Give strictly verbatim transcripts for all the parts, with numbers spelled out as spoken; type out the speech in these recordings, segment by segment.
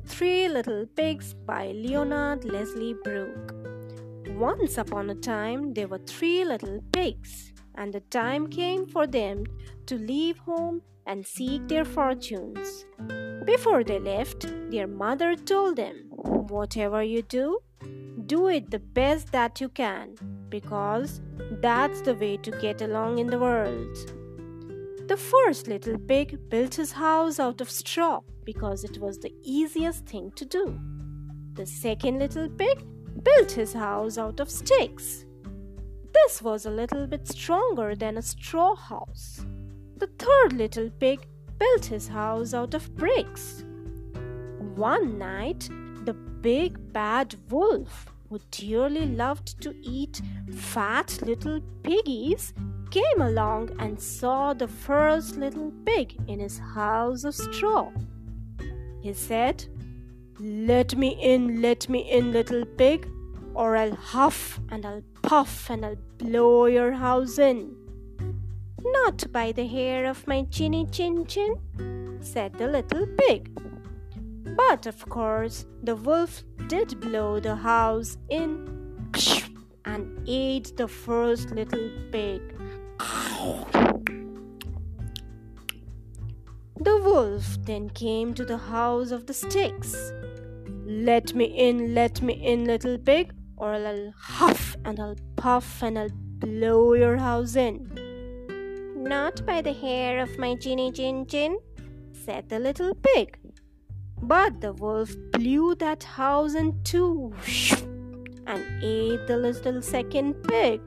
Three Little Pigs by Leonard Leslie Brooke. Once upon a time, there were three little pigs, and the time came for them to leave home and seek their fortunes. Before they left, their mother told them, "Whatever you do, do it the best that you can, because that's the way to get along in the world." The first little pig built his house out of straw because it was the easiest thing to do. The second little pig built his house out of sticks. This was a little bit stronger than a straw house. The third little pig built his house out of bricks. One night, the big bad wolf, who dearly loved to eat fat little piggies, came along and saw the first little pig in his house of straw. He said, "Let me in, let me in, little pig, or I'll huff and I'll puff and I'll blow your house in." "Not by the hair of my chinny chin chin," said the little pig. But of course, the wolf did blow the house in and ate the first little pig. The wolf then came to the house of the sticks. "Let me in, let me in, little pig, or I'll huff and I'll puff and I'll blow your house in." "Not by the hair of my chinny chin chin," said the little pig. But the wolf blew that house in two and ate the little second pig.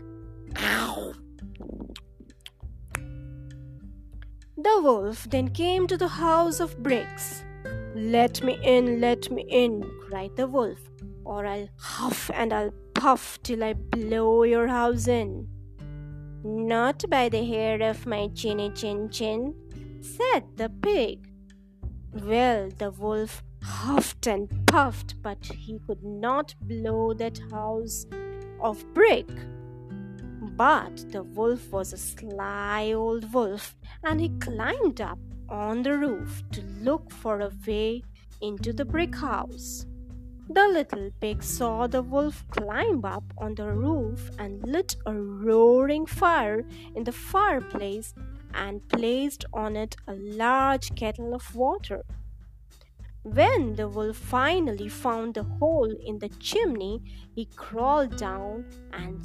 The wolf then came to the house of bricks. "Let me in, let me in," cried the wolf, "or I'll huff and I'll puff till I blow your house in." "Not by the hair of my chinny chin chin," said the pig. Well, the wolf huffed and puffed, but he could not blow that house of brick. But the wolf was a sly old wolf, and he climbed up on the roof to look for a way into the brick house. The little pig saw the wolf climb up on the roof and lit a roaring fire in the fireplace and placed on it a large kettle of water. When the wolf finally found the hole in the chimney, he crawled down and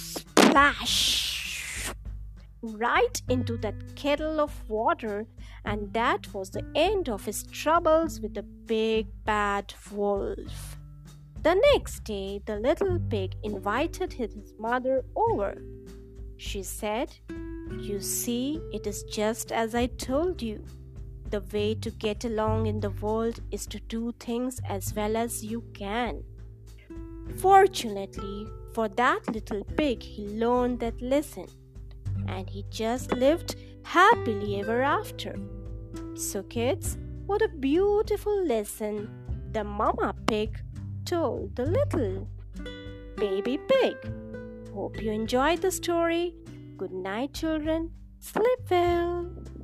splash right into that kettle of water, and that was the end of his troubles with the big bad wolf. The next day, the little pig invited his mother over. She said, "You see, it is just as I told you. The way to get along in the world is to do things as well as you can." Fortunately for that little pig, he learned that lesson, and he just lived happily ever after. So kids, what a beautiful lesson the mama pig told the little baby pig. Hope you enjoyed the story. Good night, children. Sleep well.